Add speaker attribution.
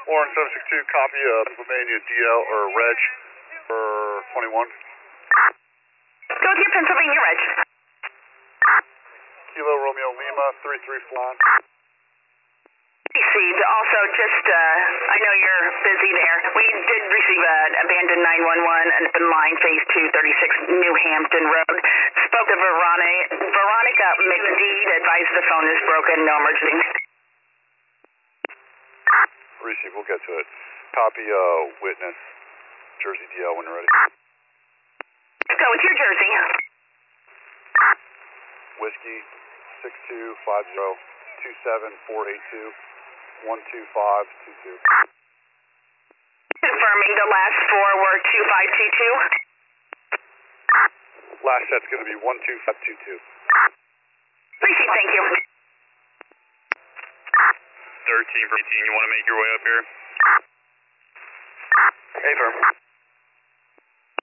Speaker 1: Warren 762, copy Pennsylvania DL or Reg for 21.
Speaker 2: Go with your Pennsylvania Reg.
Speaker 1: Kilo Romeo Lima 334.
Speaker 2: Received. Also, just, I know you're busy there. We did receive an abandoned 911 and line phase 236 New Hampton Road. Spoke to Veronica McDeed, advised the phone is broken, no emergency.
Speaker 1: Receive, we'll get to it. Copy witness, Jersey DL when you're ready.
Speaker 2: Go with your Jersey.
Speaker 1: Whiskey 6250 27482 12522.
Speaker 2: Confirming the last four were 2522.
Speaker 1: Last set's going to be 12522.
Speaker 2: Receive, thank you.
Speaker 3: 13 for 18, you want to make your way up here?
Speaker 1: Hey, firm.